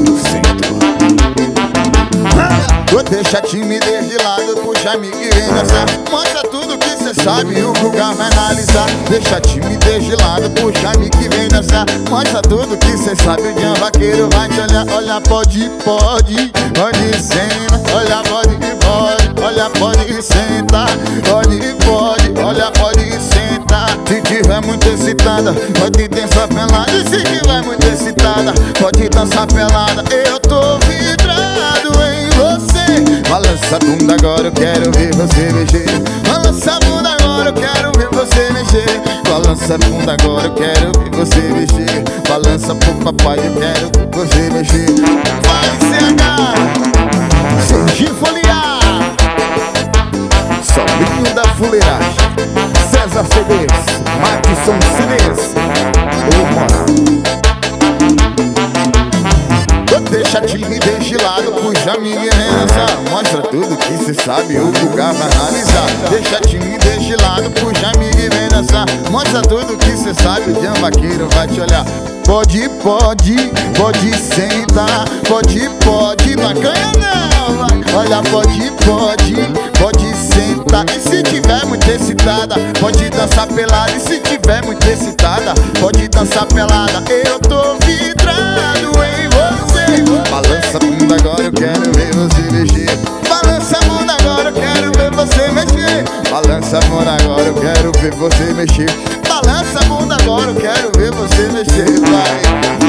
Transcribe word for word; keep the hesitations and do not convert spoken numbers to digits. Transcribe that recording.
do centro. Vou deixar timidez de lado, puxa amigo e vem dançar. Mostra tudo que cê sabe, o lugar vai analisar. Deixa timidez de lado, puxa amigo e vem dançar. Mostra tudo que cê sabe, o Jam Vaqueiro vai te olhar. Olha, pode, pode, pode sentar. Olha, pode, pode, olha, pode sentar. Pode, pode, olha, pode sentar. Se tiver muito excitada, pode dançar pelada. E se tiver muito excitada, pode dançar pelada. Eu tô vidrado em você. Balança a bunda agora, eu quero ver você mexer. Balança a bunda agora, eu quero ver você mexer. Balança a bunda agora, eu quero ver você mexer. Balança pro papai, eu quero ver você mexer. Vai, C H, Serginho Foliar, Sobrinho da Fuleiragem, César C Ds, Matson C Ds. Ô, moral. Deixa timidez de lado, puxa amiga e dançar. Mostra tudo que cê sabe, o lugar vai analisar. Deixa timidez de lado, puxa amiga e vem dançar. Mostra tudo que cê sabe, o Jam Vaqueiro vai te olhar. Pode, pode, pode sentar. Pode, pode, não acanha não, vai. Olha, pode, pode, pode sentar. E se tiver muito excitada, pode dançar pelada. E se tiver muito excitada, pode dançar pelada. Eu tô vidrado em você. Balança a bunda agora, eu quero ver você mexer. Balança a bunda agora, eu quero ver você mexer. Balança a bunda agora, eu quero ver você mexer. Balança a bunda agora, eu quero ver você mexer. Vai.